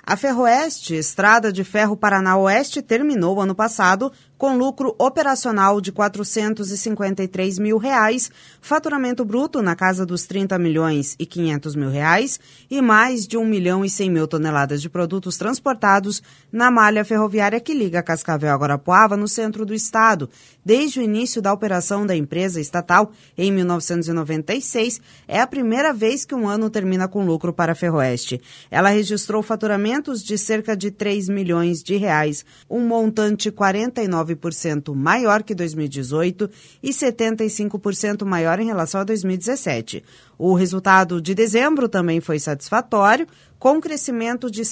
A Ferroeste, Estrada de Ferro Paraná Oeste, terminou o ano passado com lucro operacional de R$ 453 mil, faturamento bruto na casa dos R$ 30 milhões e 500 mil e mais de 1 milhão e 100 mil toneladas de produtos transportados na malha ferroviária que liga Cascavel a Guarapuava, no centro do estado. Desde o início da operação da empresa estatal, em 1996, é a primeira vez que um ano termina com lucro para a Ferroeste. Ela registrou faturamentos de cerca de R$ 3 milhões, um montante 49% maior que 2018 e 75% maior em relação a 2017. O resultado de dezembro também foi satisfatório, com crescimento de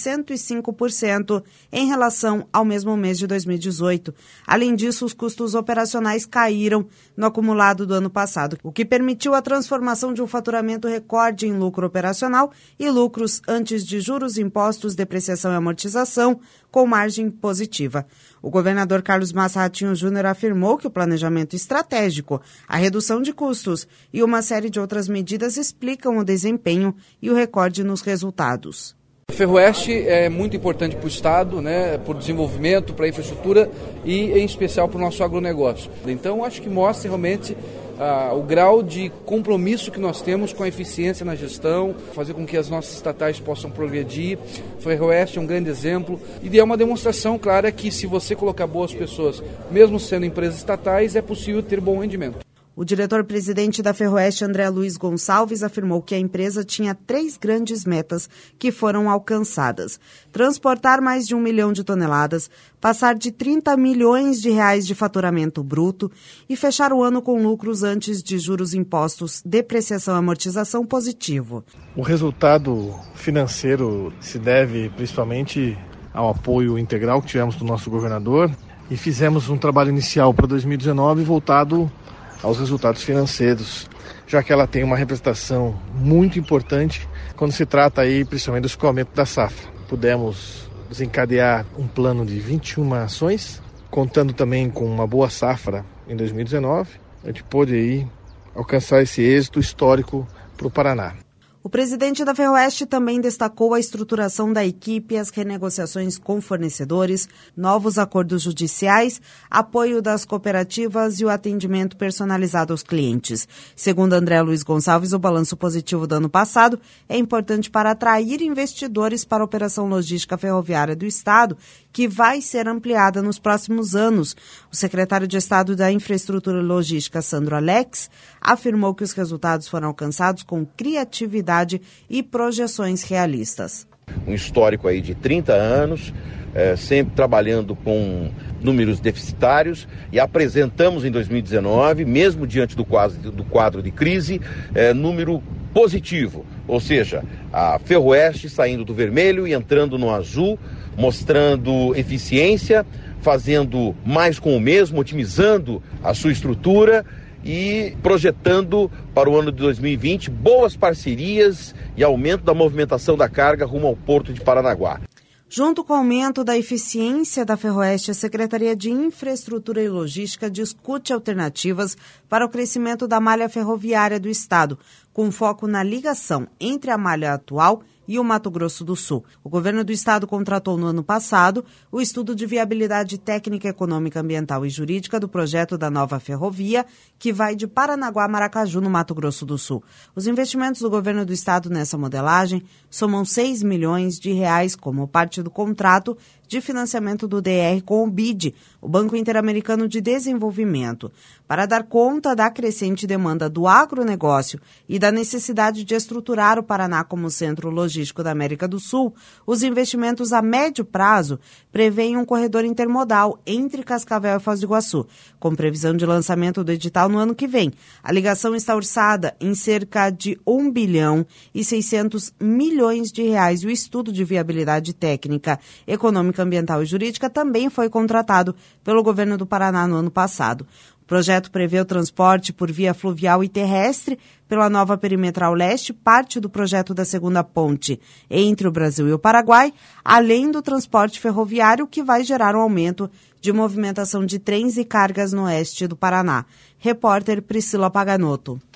105% em relação ao mesmo mês de 2018. Além disso, os custos operacionais caíram no acumulado do ano passado, o que permitiu a transformação de um faturamento recorde em lucro operacional e lucros antes de juros, impostos, depreciação e amortização, com margem positiva. O governador Carlos Massa Ratinho Júnior afirmou que o planejamento estratégico, a redução de custos e uma série de outras medidas explicam o desempenho e o recorde nos resultados. A Ferroeste é muito importante para o Estado, né, por desenvolvimento, para a infraestrutura e, em especial, para o nosso agronegócio. Então, acho que mostra realmente o grau de compromisso que nós temos com a eficiência na gestão, fazer com que as nossas estatais possam progredir. A Ferroeste é um grande exemplo e é uma demonstração clara que, se você colocar boas pessoas, mesmo sendo empresas estatais, é possível ter bom rendimento. O diretor-presidente da Ferroeste, André Luiz Gonçalves, afirmou que a empresa tinha 3 grandes metas que foram alcançadas: transportar mais de 1 milhão de toneladas, passar de 30 milhões de reais de faturamento bruto e fechar o ano com lucros antes de juros, impostos, depreciação e amortização positivo. O resultado financeiro se deve principalmente ao apoio integral que tivemos do nosso governador e fizemos um trabalho inicial para 2019 voltado aos resultados financeiros, já que ela tem uma representação muito importante quando se trata aí principalmente do escoamento da safra. Pudemos desencadear um plano de 21 ações, contando também com uma boa safra em 2019, a gente pôde aí alcançar esse êxito histórico para o Paraná. O presidente da Ferroeste também destacou a estruturação da equipe, as renegociações com fornecedores, novos acordos judiciais, apoio das cooperativas e o atendimento personalizado aos clientes. Segundo André Luiz Gonçalves, o balanço positivo do ano passado é importante para atrair investidores para a operação logística ferroviária do Estado, que vai ser ampliada nos próximos anos. O secretário de Estado da Infraestrutura e Logística, Sandro Alex, afirmou que os resultados foram alcançados com criatividade e projeções realistas. Um histórico aí de 30 anos, sempre trabalhando com números deficitários, e apresentamos em 2019, mesmo diante do quadro de crise, número positivo, ou seja, a Ferroeste saindo do vermelho e entrando no azul, mostrando eficiência, fazendo mais com o mesmo, otimizando a sua estrutura e projetando para o ano de 2020 boas parcerias e aumento da movimentação da carga rumo ao Porto de Paranaguá. Junto com o aumento da eficiência da Ferroeste, a Secretaria de Infraestrutura e Logística discute alternativas para o crescimento da malha ferroviária do Estado, com foco na ligação entre a malha atual e o Mato Grosso do Sul. O governo do Estado contratou no ano passado o estudo de viabilidade técnica, econômica, ambiental e jurídica do projeto da nova ferrovia, que vai de Paranaguá a Maracaju, no Mato Grosso do Sul. Os investimentos do governo do Estado nessa modelagem somam 6 milhões de reais como parte do contrato de financiamento do DR com o BID, o Banco Interamericano de Desenvolvimento. Para dar conta da crescente demanda do agronegócio e da necessidade de estruturar o Paraná como centro logístico da América do Sul, os investimentos a médio prazo prevêem um corredor intermodal entre Cascavel e Foz do Iguaçu, com previsão de lançamento do edital no ano que vem. A ligação está orçada em cerca de 1 bilhão e 600 milhões de reais. O estudo de viabilidade técnica, econômica, ambiental e jurídica também foi contratado pelo governo do Paraná no ano passado. O projeto prevê o transporte por via fluvial e terrestre pela nova perimetral leste, parte do projeto da segunda ponte entre o Brasil e o Paraguai, além do transporte ferroviário, que vai gerar um aumento de movimentação de trens e cargas no oeste do Paraná. Repórter Priscila Paganotto.